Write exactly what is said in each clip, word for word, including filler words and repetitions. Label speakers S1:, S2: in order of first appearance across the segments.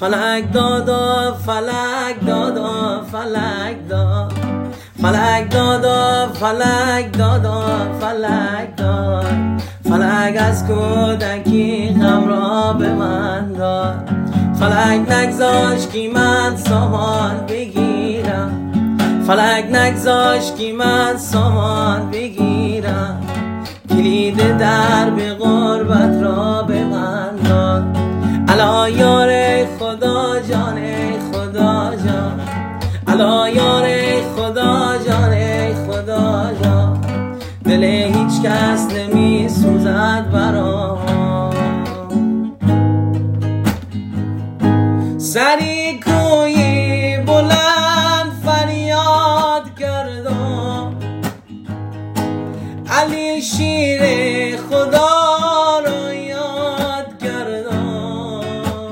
S1: فلک دادا فلک دادا فلک داد، فلک دادا فلک دادا فلک داد، فلک از کودکی غم را به من داد، فلک نگذاش که من سامان بگیرم، فلک نگذاش که من سامان بگیرم، کلید درب غربت را به من داد. الا یار خدا جان خدا جان، الا یار خدا جان خدا جان، دل هیچ کس نمی سوزد برام. سری کوی بلند فریاد کردم، علی شیر خدا را یاد کردم،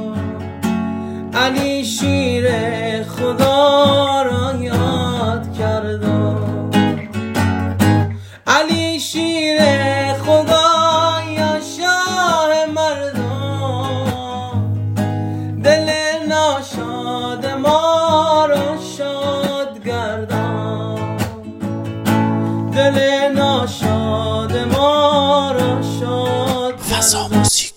S1: علی شیر خدا را یاد کردم، علی شیر خدا یا شاه مردم، دل ناشاد ما را شاد گردان، دل ناشاد ما را شاد گردان.